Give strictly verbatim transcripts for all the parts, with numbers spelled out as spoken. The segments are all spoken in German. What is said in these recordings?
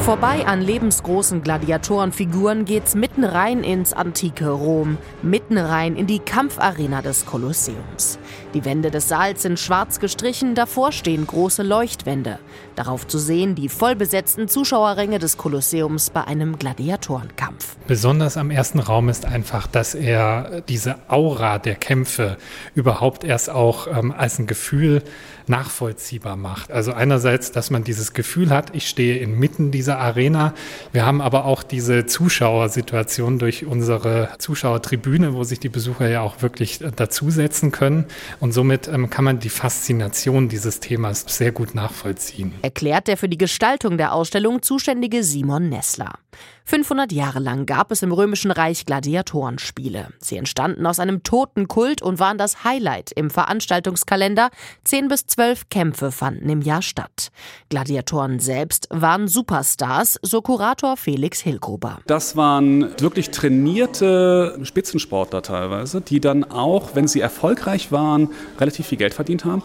Vorbei an lebensgroßen Gladiatorenfiguren geht's mitten rein ins antike Rom, mitten rein in die Kampfarena des Kolosseums. Die Wände des Saals sind schwarz gestrichen, davor stehen große Leuchtwände. Darauf zu sehen die vollbesetzten Zuschauerränge des Kolosseums bei einem Gladiatorenkampf. Besonders am ersten Raum ist einfach, dass er diese Aura der Kämpfe überhaupt erst auch ähm, als ein Gefühl nachvollziehbar macht. Also einerseits, dass man dieses Gefühl hat, ich stehe inmitten dieser Arena. Wir haben aber auch diese Zuschauersituation durch unsere Zuschauertribüne, wo sich die Besucher ja auch wirklich dazusetzen können. Und somit ähm, kann man die Faszination dieses Themas sehr gut nachvollziehen. Erklärt der für die Gestaltung der Ausstellung zuständige Simon Nessler. fünfhundert Jahre lang gab es im Römischen Reich Gladiatorenspiele. Sie entstanden aus einem Totenkult und waren das Highlight im Veranstaltungskalender. Zehn bis zwölf Kämpfe fanden im Jahr statt. Gladiatoren selbst waren Superstars, so Kurator Felix Hilgruber. Das waren wirklich trainierte Spitzensportler teilweise, die dann auch, wenn sie erfolgreich waren, relativ viel Geld verdient haben.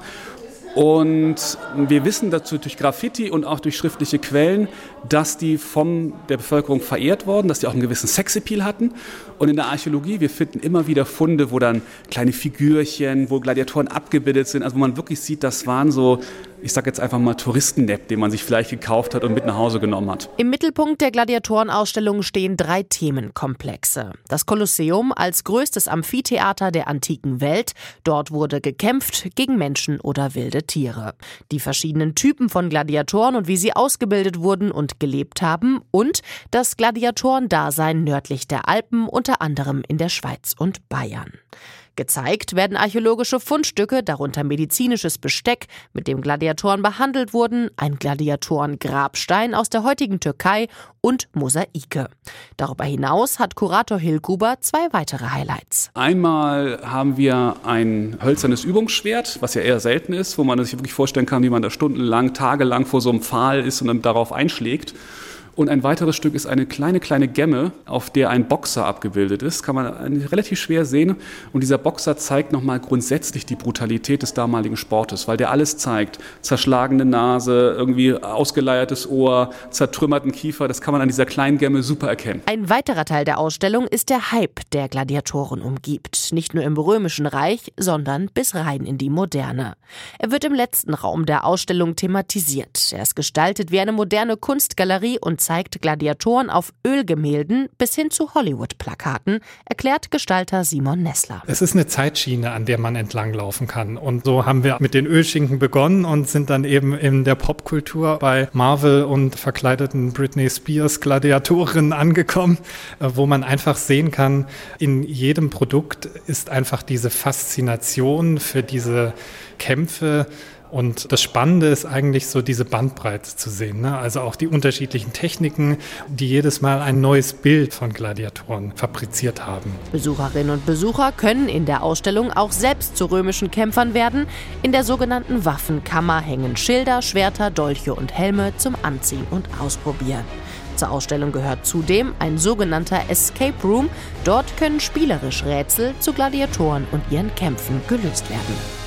Und wir wissen dazu durch Graffiti und auch durch schriftliche Quellen, dass die von der Bevölkerung verehrt wurden, dass die auch einen gewissen Sexappeal hatten. Und in der Archäologie, wir finden immer wieder Funde, wo dann kleine Figürchen, wo Gladiatoren abgebildet sind, also wo man wirklich sieht, das waren so, ich sage jetzt einfach mal Touristennepp, den man sich vielleicht gekauft hat und mit nach Hause genommen hat. Im Mittelpunkt der Gladiatorenausstellung stehen drei Themenkomplexe. Das Kolosseum als größtes Amphitheater der antiken Welt. Dort wurde gekämpft gegen Menschen oder wilde Tiere. Die verschiedenen Typen von Gladiatoren und wie sie ausgebildet wurden und gelebt haben. Und das Gladiatorendasein nördlich der Alpen, unter anderem in der Schweiz und Bayern. Gezeigt werden archäologische Fundstücke, darunter medizinisches Besteck, mit dem Gladiatoren behandelt wurden, ein Gladiatorengrabstein aus der heutigen Türkei und Mosaike. Darüber hinaus hat Kurator Hilgruber zwei weitere Highlights. Einmal haben wir ein hölzernes Übungsschwert, was ja eher selten ist, wo man sich wirklich vorstellen kann, wie man da stundenlang, tagelang vor so einem Pfahl ist und dann darauf einschlägt. Und ein weiteres Stück ist eine kleine, kleine Gemme, auf der ein Boxer abgebildet ist. Kann man relativ schwer sehen. Und dieser Boxer zeigt nochmal grundsätzlich die Brutalität des damaligen Sportes, weil der alles zeigt. Zerschlagene Nase, irgendwie ausgeleiertes Ohr, zertrümmerten Kiefer. Das kann man an dieser kleinen Gemme super erkennen. Ein weiterer Teil der Ausstellung ist der Hype, der Gladiatoren umgibt. Nicht nur im Römischen Reich, sondern bis rein in die Moderne. Er wird im letzten Raum der Ausstellung thematisiert. Er ist gestaltet wie eine moderne Kunstgalerie und zeigt Gladiatoren auf Ölgemälden bis hin zu Hollywood-Plakaten, erklärt Gestalter Simon Nessler. Es ist eine Zeitschiene, an der man entlanglaufen kann. Und so haben wir mit den Ölschinken begonnen und sind dann eben in der Popkultur bei Marvel und verkleideten Britney Spears Gladiatorinnen angekommen, wo man einfach sehen kann, in jedem Produkt ist einfach diese Faszination für diese Kämpfe. Und das Spannende ist eigentlich so diese Bandbreite zu sehen, ne? Also auch die unterschiedlichen Techniken, die jedes Mal ein neues Bild von Gladiatoren fabriziert haben. Besucherinnen und Besucher können in der Ausstellung auch selbst zu römischen Kämpfern werden. In der sogenannten Waffenkammer hängen Schilder, Schwerter, Dolche und Helme zum Anziehen und Ausprobieren. Zur Ausstellung gehört zudem ein sogenannter Escape Room. Dort können spielerisch Rätsel zu Gladiatoren und ihren Kämpfen gelöst werden.